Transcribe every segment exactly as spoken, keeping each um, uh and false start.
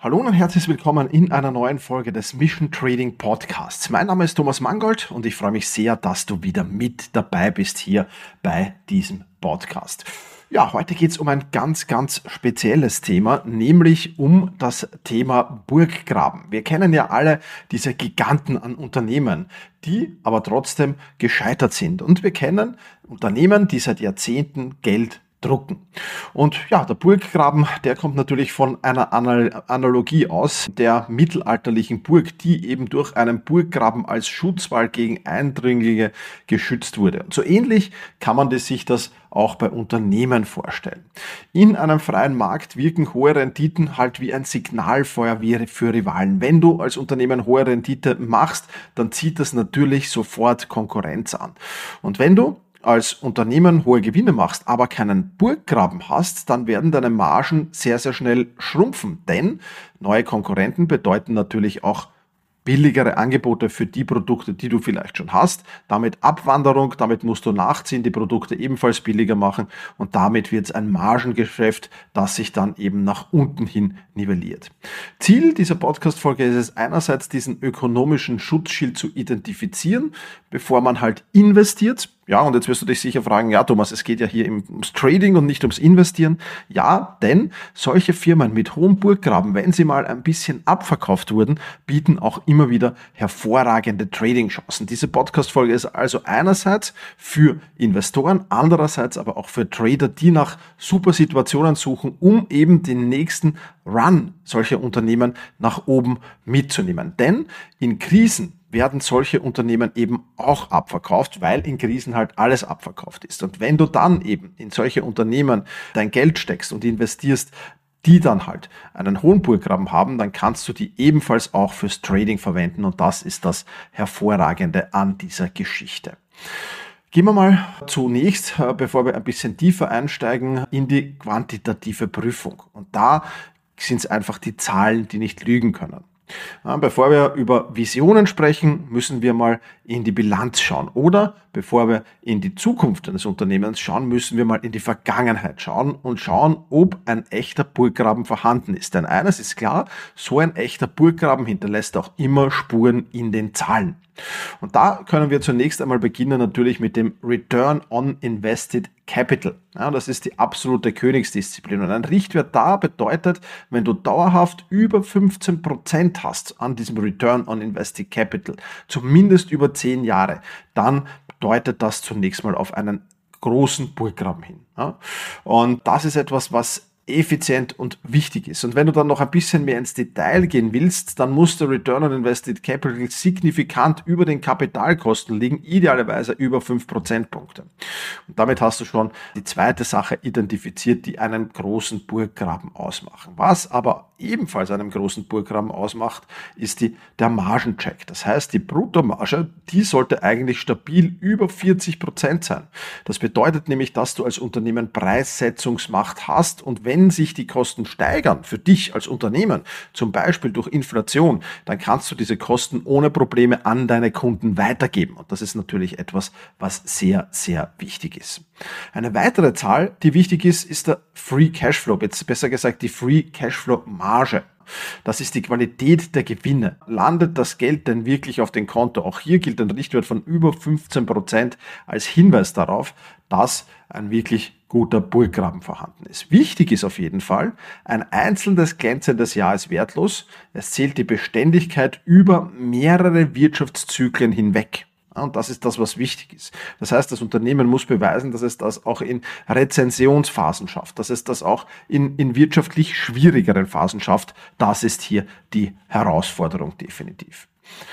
Hallo und herzlich willkommen in einer neuen Folge des Mission Trading Podcasts. Mein Name ist Thomas Mangold und ich freue mich sehr, dass du wieder mit dabei bist hier bei diesem Podcast. Ja, heute geht es um ein ganz, ganz spezielles Thema, nämlich um das Thema Burggraben. Wir kennen ja alle diese Giganten an Unternehmen, die aber trotzdem gescheitert sind. Und wir kennen Unternehmen, die seit Jahrzehnten Geld drucken. Und ja, der Burggraben, der kommt natürlich von einer Analogie aus, der mittelalterlichen Burg, die eben durch einen Burggraben als Schutzwall gegen Eindringlinge geschützt wurde. Und so ähnlich kann man sich das auch bei Unternehmen vorstellen. In einem freien Markt wirken hohe Renditen halt wie ein Signalfeuer für Rivalen. Wenn du als Unternehmen hohe Rendite machst, dann zieht das natürlich sofort Konkurrenz an. Und wenn du als Unternehmen hohe Gewinne machst, aber keinen Burggraben hast, dann werden deine Margen sehr, sehr schnell schrumpfen. Denn neue Konkurrenten bedeuten natürlich auch billigere Angebote für die Produkte, die du vielleicht schon hast. Damit Abwanderung, damit musst du nachziehen, die Produkte ebenfalls billiger machen und damit wird es ein Margengeschäft, das sich dann eben nach unten hin nivelliert. Ziel dieser Podcast-Folge ist es einerseits, diesen ökonomischen Schutzschild zu identifizieren, bevor man halt investiert. Ja, und jetzt wirst du dich sicher fragen, ja Thomas, es geht ja hier ums Trading und nicht ums Investieren. Ja, denn solche Firmen mit hohem Burggraben, wenn sie mal ein bisschen abverkauft wurden, bieten auch immer wieder hervorragende Trading-Chancen. Diese Podcast-Folge ist also einerseits für Investoren, andererseits aber auch für Trader, die nach super Situationen suchen, um eben den nächsten Run solcher Unternehmen nach oben mitzunehmen. Denn in Krisen werden solche Unternehmen eben auch abverkauft, weil in Krisen halt alles abverkauft ist. Und wenn du dann eben in solche Unternehmen dein Geld steckst und investierst, die dann halt einen hohen Burggraben haben, dann kannst du die ebenfalls auch fürs Trading verwenden und das ist das Hervorragende an dieser Geschichte. Gehen wir mal zunächst, bevor wir ein bisschen tiefer einsteigen, in die quantitative Prüfung. Und da sind es einfach die Zahlen, die nicht lügen können. Ja, bevor wir über Visionen sprechen, müssen wir mal in die Bilanz schauen. Oder bevor wir in die Zukunft eines Unternehmens schauen, müssen wir mal in die Vergangenheit schauen und schauen, ob ein echter Burggraben vorhanden ist. Denn eines ist klar, so ein echter Burggraben hinterlässt auch immer Spuren in den Zahlen. Und da können wir zunächst einmal beginnen natürlich mit dem Return on Invested Capital. Ja, das ist die absolute Königsdisziplin. Und ein Richtwert da bedeutet, wenn du dauerhaft über fünfzehn Prozent hast an diesem Return on Invested Capital, zumindest über zehn Jahre, dann deutet das zunächst mal auf einen großen Burggraben hin. Ja, und das ist etwas, was effizient und wichtig ist. Und wenn du dann noch ein bisschen mehr ins Detail gehen willst, dann muss der Return on Invested Capital signifikant über den Kapitalkosten liegen, idealerweise über fünf Prozentpunkte. Und damit hast du schon die zweite Sache identifiziert, die einen großen Burggraben ausmachen. Was aber ebenfalls einen großen Burggraben ausmacht, ist die, der Margencheck. Das heißt, die Bruttomarge, die sollte eigentlich stabil über vierzig Prozent sein. Das bedeutet nämlich, dass du als Unternehmen Preissetzungsmacht hast und wenn Wenn sich die Kosten steigern für dich als Unternehmen, zum Beispiel durch Inflation, dann kannst du diese Kosten ohne Probleme an deine Kunden weitergeben. Und das ist natürlich etwas, was sehr, sehr wichtig ist. Eine weitere Zahl, die wichtig ist, ist der Free Cashflow, jetzt besser gesagt die Free Cashflow Marge. Das ist die Qualität der Gewinne. Landet das Geld denn wirklich auf dem Konto? Auch hier gilt ein Richtwert von über fünfzehn Prozent als Hinweis darauf, dass ein wirklich guter Burggraben vorhanden ist. Wichtig ist auf jeden Fall, ein einzelnes glänzendes Jahr ist wertlos. Es zählt die Beständigkeit über mehrere Wirtschaftszyklen hinweg. Und das ist das, was wichtig ist. Das heißt, das Unternehmen muss beweisen, dass es das auch in Rezensionsphasen schafft, dass es das auch in, in wirtschaftlich schwierigeren Phasen schafft. Das ist hier die Herausforderung definitiv.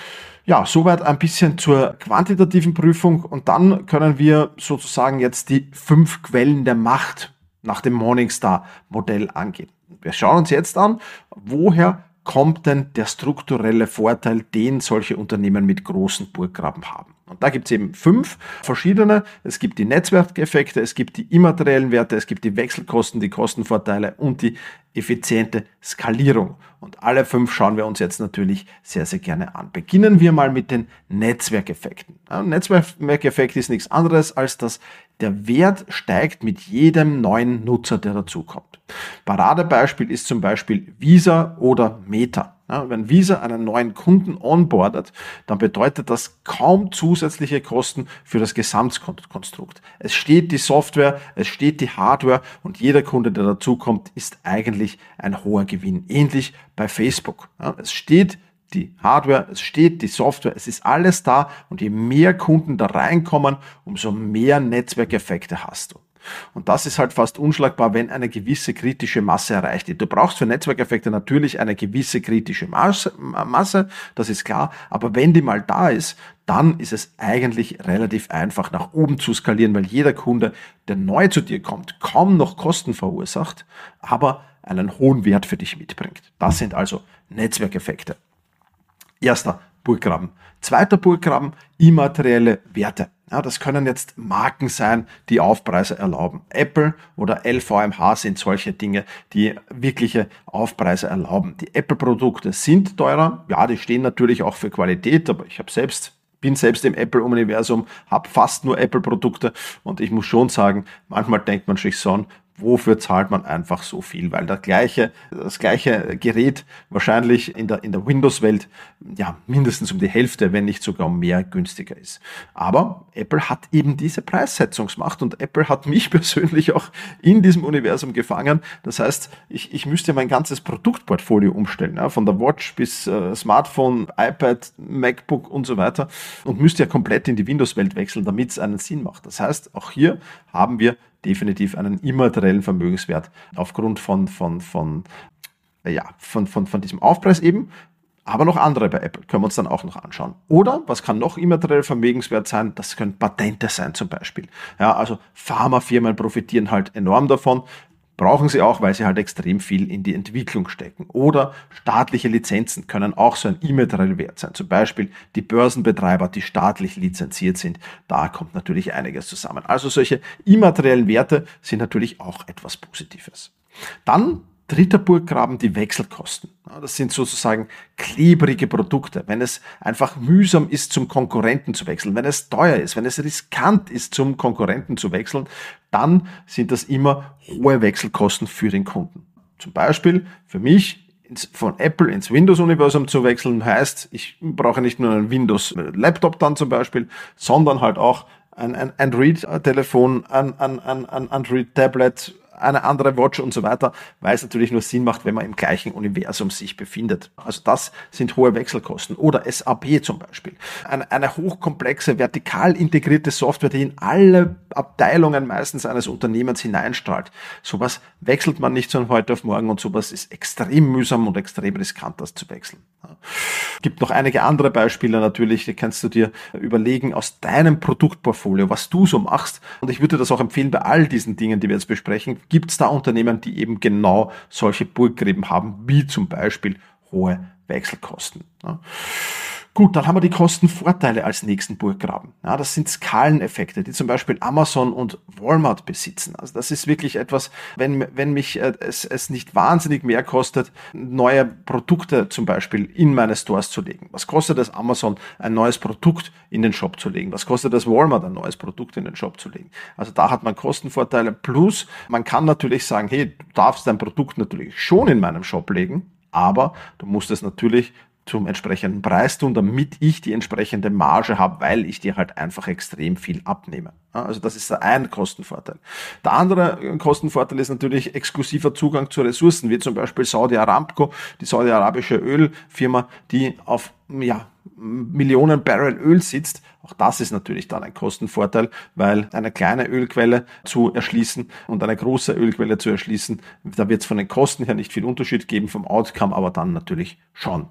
Ja, soweit ein bisschen zur quantitativen Prüfung und dann können wir sozusagen jetzt die fünf Quellen der Macht nach dem Morningstar-Modell angehen. Wir schauen uns jetzt an, woher kommt denn der strukturelle Vorteil, den solche Unternehmen mit großen Burggraben haben. Und da gibt es eben fünf verschiedene. Es gibt die Netzwerkeffekte, es gibt die immateriellen Werte, es gibt die Wechselkosten, die Kostenvorteile und die effiziente Skalierung. Und alle fünf schauen wir uns jetzt natürlich sehr, sehr gerne an. Beginnen wir mal mit den Netzwerkeffekten. Ein Netzwerkeffekt ist nichts anderes, als dass Der Wert steigt mit jedem neuen Nutzer, der dazukommt. Paradebeispiel ist zum Beispiel Visa oder Meta. Ja, wenn Visa einen neuen Kunden onboardet, dann bedeutet das kaum zusätzliche Kosten für das Gesamtkonstrukt. Es steht die Software, es steht die Hardware und jeder Kunde, der dazukommt, ist eigentlich ein hoher Gewinn. Ähnlich bei Facebook. Ja, es steht die Hardware, es steht die Software, es ist alles da und je mehr Kunden da reinkommen, umso mehr Netzwerkeffekte hast du. Und das ist halt fast unschlagbar, wenn eine gewisse kritische Masse erreicht wird. Du brauchst für Netzwerkeffekte natürlich eine gewisse kritische Masse, Masse, das ist klar, aber wenn die mal da ist, dann ist es eigentlich relativ einfach nach oben zu skalieren, weil jeder Kunde, der neu zu dir kommt, kaum noch Kosten verursacht, aber einen hohen Wert für dich mitbringt. Das sind also Netzwerkeffekte. Erster Burggraben. Zweiter Burggraben, immaterielle Werte. Ja, das können jetzt Marken sein, die Aufpreise erlauben. Apple oder L V M H sind solche Dinge, die wirkliche Aufpreise erlauben. Die Apple-Produkte sind teurer. Ja, die stehen natürlich auch für Qualität, aber ich habe selbst bin selbst im Apple-Universum, habe fast nur Apple-Produkte und ich muss schon sagen, manchmal denkt man sich so, wofür zahlt man einfach so viel? Weil das gleiche, das gleiche Gerät wahrscheinlich in der, in der Windows-Welt ja mindestens um die Hälfte, wenn nicht sogar mehr günstiger ist. Aber Apple hat eben diese Preissetzungsmacht und Apple hat mich persönlich auch in diesem Universum gefangen. Das heißt, ich, ich müsste mein ganzes Produktportfolio umstellen, ja, von der Watch bis äh, Smartphone, iPad, MacBook und so weiter und müsste ja komplett in die Windows-Welt wechseln, damit es einen Sinn macht. Das heißt, auch hier haben wir definitiv einen immateriellen Vermögenswert aufgrund von, von, von, ja, von, von, von diesem Aufpreis eben, aber noch andere bei Apple, können wir uns dann auch noch anschauen. Oder, was kann noch immaterieller Vermögenswert sein? Das können Patente sein zum Beispiel. Ja, also Pharmafirmen profitieren halt enorm davon, brauchen sie auch, weil sie halt extrem viel in die Entwicklung stecken. Oder staatliche Lizenzen können auch so ein immaterieller Wert sein. Zum Beispiel die Börsenbetreiber, die staatlich lizenziert sind. Da kommt natürlich einiges zusammen. Also solche immateriellen Werte sind natürlich auch etwas Positives. Dann dritter Burggraben, die Wechselkosten. Das sind sozusagen klebrige Produkte. Wenn es einfach mühsam ist, zum Konkurrenten zu wechseln, wenn es teuer ist, wenn es riskant ist, zum Konkurrenten zu wechseln, dann sind das immer hohe Wechselkosten für den Kunden. Zum Beispiel für mich ins, von Apple ins Windows-Universum zu wechseln, heißt, ich brauche nicht nur einen Windows-Laptop dann zum Beispiel, sondern halt auch ein, ein Android-Telefon, ein, ein, ein, ein Android-Tablet, eine andere Watch und so weiter, weil es natürlich nur Sinn macht, wenn man im gleichen Universum sich befindet. Also das sind hohe Wechselkosten. Oder S A P zum Beispiel. Eine, eine hochkomplexe, vertikal integrierte Software, die in alle Abteilungen meistens eines Unternehmens hineinstrahlt. Sowas wechselt man nicht von heute auf morgen und sowas ist extrem mühsam und extrem riskant, das zu wechseln. Es gibt noch einige andere Beispiele natürlich, die kannst du dir überlegen aus deinem Produktportfolio, was du so machst. Und ich würde das auch empfehlen bei all diesen Dingen, die wir jetzt besprechen. Gibt es da Unternehmen, die eben genau solche Burggräben haben, wie zum Beispiel hohe Wechselkosten? Ja. Gut, dann haben wir die Kostenvorteile als nächsten Burggraben. Ja, das sind Skaleneffekte, die zum Beispiel Amazon und Walmart besitzen. Also das ist wirklich etwas, wenn, wenn mich äh, es, es nicht wahnsinnig mehr kostet, neue Produkte zum Beispiel in meine Stores zu legen. Was kostet es Amazon, ein neues Produkt in den Shop zu legen? Was kostet es Walmart, ein neues Produkt in den Shop zu legen? Also da hat man Kostenvorteile. Plus, man kann natürlich sagen, hey, du darfst dein Produkt natürlich schon in meinem Shop legen, aber du musst es natürlich zum entsprechenden Preis tun, damit ich die entsprechende Marge habe, weil ich dir halt einfach extrem viel abnehme. Also das ist der ein Kostenvorteil. Der andere Kostenvorteil ist natürlich exklusiver Zugang zu Ressourcen, wie zum Beispiel Saudi Aramco, die saudi-arabische Ölfirma, die auf ja, Millionen Barrel Öl sitzt. Auch das ist natürlich dann ein Kostenvorteil, weil eine kleine Ölquelle zu erschließen und eine große Ölquelle zu erschließen, da wird es von den Kosten her nicht viel Unterschied geben, vom Outcome aber dann natürlich schon.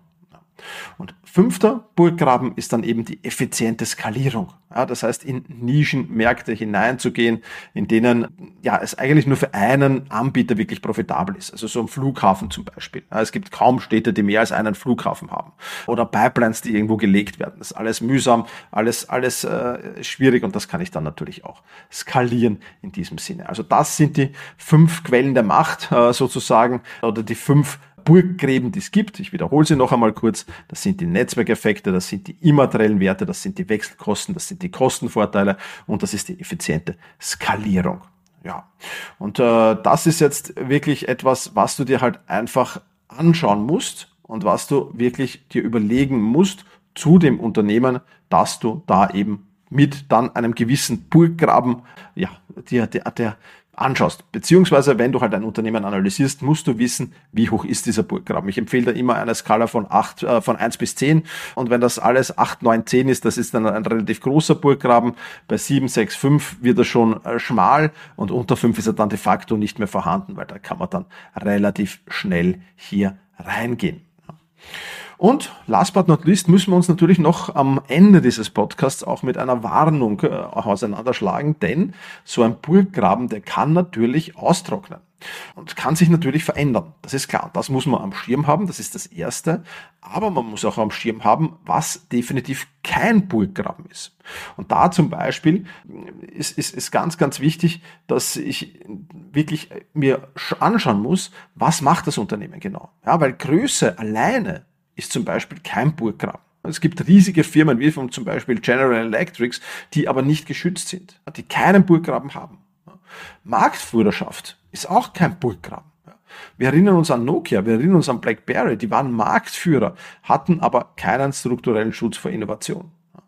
Und fünfter Burggraben ist dann eben die effiziente Skalierung. Ja, das heißt, in Nischenmärkte hineinzugehen, in denen ja es eigentlich nur für einen Anbieter wirklich profitabel ist. Also so ein Flughafen zum Beispiel. Ja, es gibt kaum Städte, die mehr als einen Flughafen haben. Oder Pipelines, die irgendwo gelegt werden. Das ist alles mühsam, alles alles äh, schwierig und das kann ich dann natürlich auch skalieren in diesem Sinne. Also das sind die fünf Quellen der Macht äh, sozusagen oder die fünf Burggräben, die es gibt. Ich wiederhole sie noch einmal kurz. Das sind die Netzwerkeffekte, das sind die immateriellen Werte, das sind die Wechselkosten, das sind die Kostenvorteile und das ist die effiziente Skalierung. Ja, und äh, das ist jetzt wirklich etwas, was du dir halt einfach anschauen musst und was du wirklich dir überlegen musst zu dem Unternehmen, dass du da eben mit dann einem gewissen Burggraben, ja, dir, der, der anschaust. Beziehungsweise, wenn du halt ein Unternehmen analysierst, musst du wissen, wie hoch ist dieser Burggraben. Ich empfehle da immer eine Skala von acht, äh, von eins bis zehn. Und wenn das alles acht, neun, zehn ist, das ist dann ein relativ großer Burggraben. Bei sieben, sechs, fünf wird er schon äh, schmal und unter fünf ist er dann de facto nicht mehr vorhanden, weil da kann man dann relativ schnell hier reingehen. Und last but not least müssen wir uns natürlich noch am Ende dieses Podcasts auch mit einer Warnung äh, auseinanderschlagen, denn so ein Burggraben, der kann natürlich austrocknen und kann sich natürlich verändern. Das ist klar, das muss man am Schirm haben, das ist das Erste. Aber man muss auch am Schirm haben, was definitiv kein Burggraben ist. Und da zum Beispiel ist, ist, ist ganz, ganz wichtig, dass ich wirklich mir anschauen muss, was macht das Unternehmen genau. Ja, weil Größe alleine ist zum Beispiel kein Burggraben. Es gibt riesige Firmen wie von zum Beispiel General Electric, die aber nicht geschützt sind, die keinen Burggraben haben. Marktführerschaft ist auch kein Burggraben. Wir erinnern uns an Nokia, wir erinnern uns an BlackBerry, die waren Marktführer, hatten aber keinen strukturellen Schutz vor Innovation.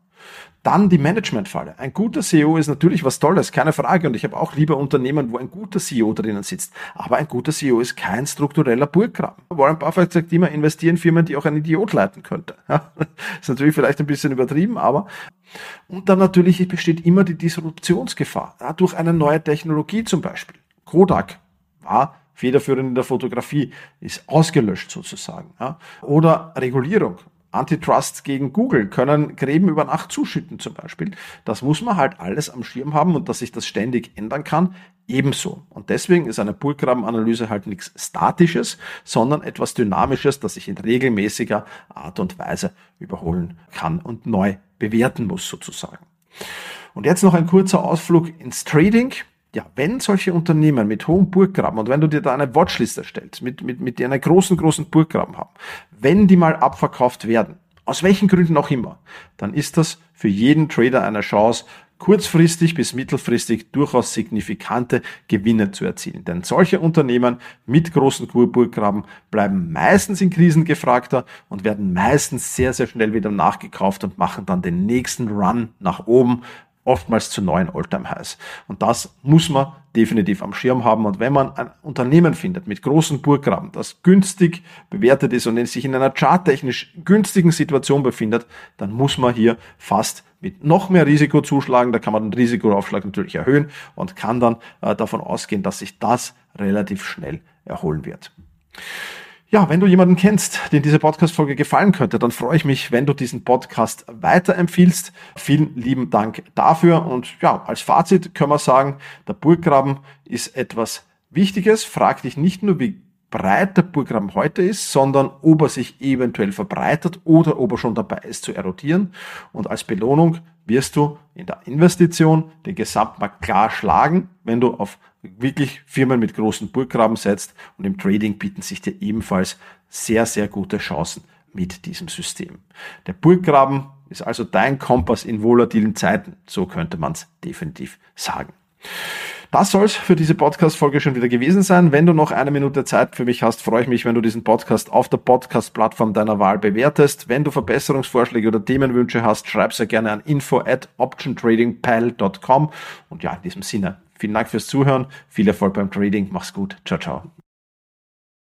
Dann die Managementfalle. Ein guter C E O ist natürlich was Tolles, keine Frage. Und ich habe auch lieber Unternehmen, wo ein guter C E O drinnen sitzt. Aber ein guter C E O ist kein struktureller Burggraben. Warren Buffett sagt immer, investieren Firmen, die auch ein Idiot leiten könnte. Ja, ist natürlich vielleicht ein bisschen übertrieben, aber... Und dann natürlich besteht immer die Disruptionsgefahr. Ja, durch eine neue Technologie zum Beispiel. Kodak war federführend in der Fotografie, ist ausgelöscht sozusagen. Ja. Oder Regulierung. Antitrust gegen Google können Gräben über Nacht zuschütten zum Beispiel. Das muss man halt alles am Schirm haben und dass sich das ständig ändern kann, ebenso. Und deswegen ist eine Burggrabenanalyse halt nichts Statisches, sondern etwas Dynamisches, das sich in regelmäßiger Art und Weise überholen kann und neu bewerten muss sozusagen. Und jetzt noch ein kurzer Ausflug ins Trading. Ja, wenn solche Unternehmen mit hohem Burggraben und wenn du dir da eine Watchlist erstellst, mit, mit, mit die einen großen, großen Burggraben haben, wenn die mal abverkauft werden, aus welchen Gründen auch immer, dann ist das für jeden Trader eine Chance, kurzfristig bis mittelfristig durchaus signifikante Gewinne zu erzielen. Denn solche Unternehmen mit großen Burggraben bleiben meistens in Krisen gefragter und werden meistens sehr, sehr schnell wieder nachgekauft und machen dann den nächsten Run nach oben, oftmals zu neuen All-Time-Highs. Und das muss man definitiv am Schirm haben. Und wenn man ein Unternehmen findet mit großen Burggraben, das günstig bewertet ist und sich in einer charttechnisch günstigen Situation befindet, dann muss man hier fast mit noch mehr Risiko zuschlagen. Da kann man den Risikoaufschlag natürlich erhöhen und kann dann äh, davon ausgehen, dass sich das relativ schnell erholen wird. Ja, wenn du jemanden kennst, dem diese Podcast-Folge gefallen könnte, dann freue ich mich, wenn du diesen Podcast weiterempfiehlst. Vielen lieben Dank dafür. Und ja, als Fazit können wir sagen, der Burggraben ist etwas Wichtiges. Frag dich nicht nur, wie breit der Burggraben heute ist, sondern ob er sich eventuell verbreitert oder ob er schon dabei ist zu erodieren. Und als Belohnung wirst du in der Investition den Gesamtmarkt klar schlagen, wenn du auf wirklich Firmen mit großen Burggraben setzt, und im Trading bieten sich dir ebenfalls sehr, sehr gute Chancen mit diesem System. Der Burggraben ist also dein Kompass in volatilen Zeiten, so könnte man es definitiv sagen. Das soll es für diese Podcast-Folge schon wieder gewesen sein. Wenn du noch eine Minute Zeit für mich hast, freue ich mich, wenn du diesen Podcast auf der Podcast-Plattform deiner Wahl bewertest. Wenn du Verbesserungsvorschläge oder Themenwünsche hast, schreib sehr gerne an info at optiontradingpal dot com. Und ja, in diesem Sinne, vielen Dank fürs Zuhören, viel Erfolg beim Trading, mach's gut, ciao, ciao.